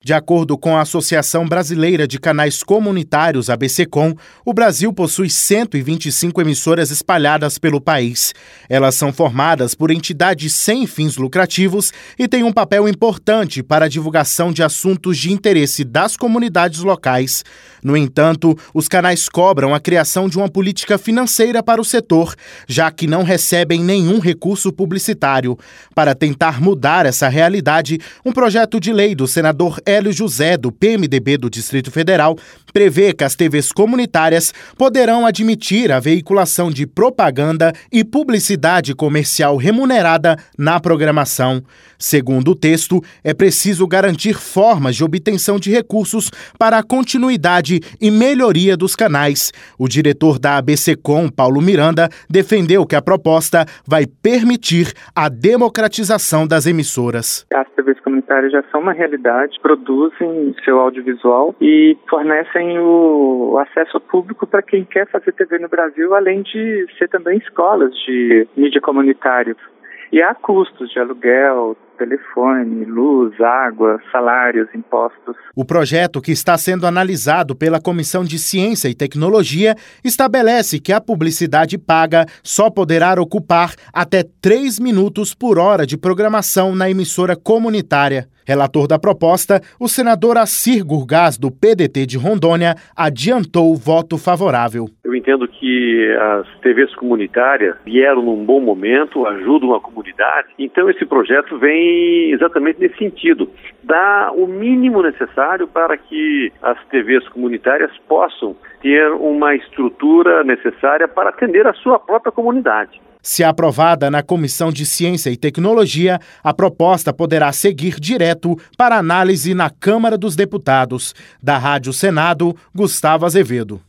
De acordo com a Associação Brasileira de Canais Comunitários, ABCCom, o Brasil possui 125 emissoras espalhadas pelo país. Elas são formadas por entidades sem fins lucrativos e têm um papel importante para a divulgação de assuntos de interesse das comunidades locais. No entanto, os canais cobram a criação de uma política financeira para o setor, já que não recebem nenhum recurso publicitário. Para tentar mudar essa realidade, um projeto de lei do senador Hélio José, do PMDB do Distrito Federal, prevê que as TVs comunitárias poderão admitir a veiculação de propaganda e publicidade comercial remunerada na programação. Segundo o texto, é preciso garantir formas de obtenção de recursos para a continuidade e melhoria dos canais. O diretor da ABCCom, Paulo Miranda, defendeu que a proposta vai permitir a democratização das emissoras. As TVs comunitárias já são uma realidade, produzem seu audiovisual e fornecem o acesso público para quem quer fazer TV no Brasil, além de ser também escolas de mídia comunitária. E há custos de aluguel, telefone, luz, água, salários, impostos. O projeto, que está sendo analisado pela Comissão de Ciência e Tecnologia, estabelece que a publicidade paga só poderá ocupar até 3 minutos por hora de programação na emissora comunitária. Relator da proposta, o senador Assir Gurgás, do PDT de Rondônia, adiantou o voto favorável. Eu entendo que as TVs comunitárias vieram num bom momento, ajudam a comunidade, então esse projeto vem exatamente nesse sentido. Dá o mínimo necessário para que as TVs comunitárias possam ter uma estrutura necessária para atender a sua própria comunidade. Se aprovada na Comissão de Ciência e Tecnologia, a proposta poderá seguir direto para análise na Câmara dos Deputados. Da Rádio Senado, Gustavo Azevedo.